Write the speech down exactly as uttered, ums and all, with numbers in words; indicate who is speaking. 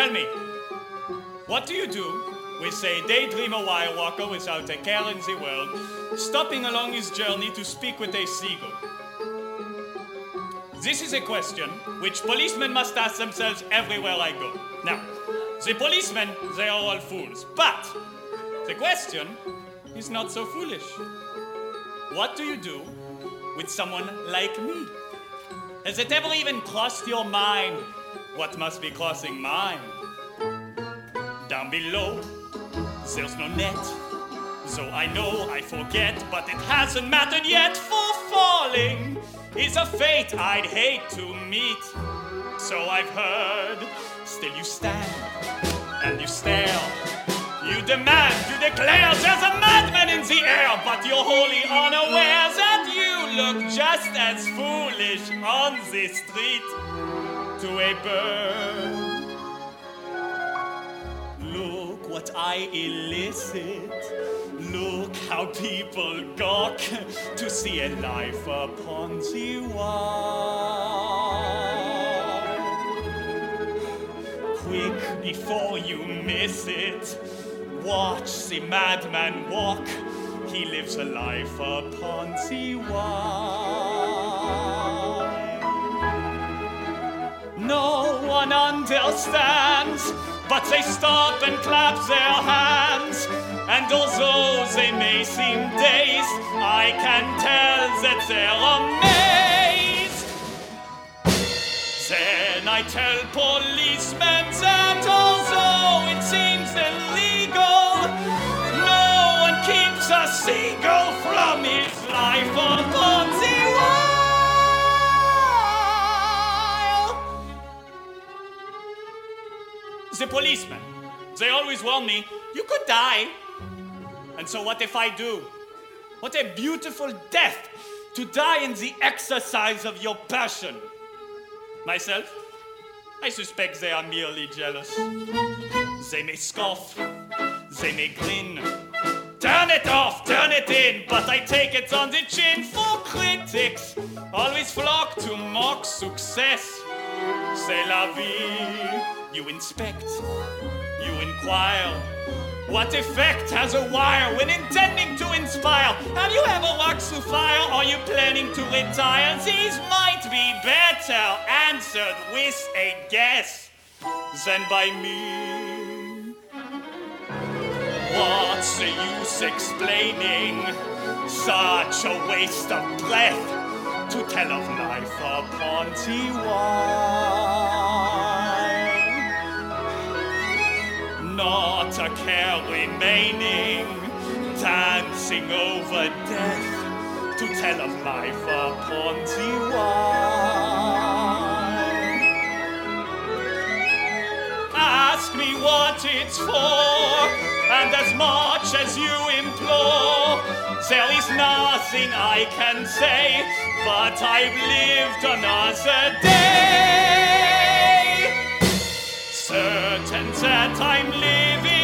Speaker 1: Tell me, what do you do with a daydreamer wire walker without a care in the world, stopping along his journey to speak with a seagull? This is a question which policemen must ask themselves everywhere I go. Now, the policemen, they are all fools, but the question is not so foolish. What do you do with someone like me? Has it ever even crossed your mind what must be crossing mine? Down below, there's no net, so I know I forget, but it hasn't mattered yet, for falling is a fate I'd hate to meet. So I've heard, still you stand and you stare, you demand, you declare there's a madman in the air, but you're wholly unaware that you look just as foolish on the street to a bird. Look what I elicit. Look how people gawk to see a life upon the wall. Quick before you miss it, watch the madman walk. He lives a life upon the wall. No one understands, but they stop and clap their hands. And although they may seem dazed, I can tell that they're amazed. Then I tell policemen that although it seems illegal, no one keeps a seagull from his life upon the wild. The policemen, they always warn me, you could die. And so what if I do? What a beautiful death, to die in the exercise of your passion. Myself, I suspect they are merely jealous. They may scoff, they may grin. Turn it off, turn it in, but I take it on the chin, for critics always flock to mock success. C'est la vie. You inspect, you inquire. What effect has a wire when intending to inspire? Have you ever walked through fire? Are you planning to retire? These might be better answered with a guess than by me. What's the use explaining such a waste of breath to tell of life upon the wire? Not a care remaining, dancing over death to tell of life upon the wire. Ask me what it's for, and as much as you implore, there is nothing I can say, but I've lived another day. Certain that I'm living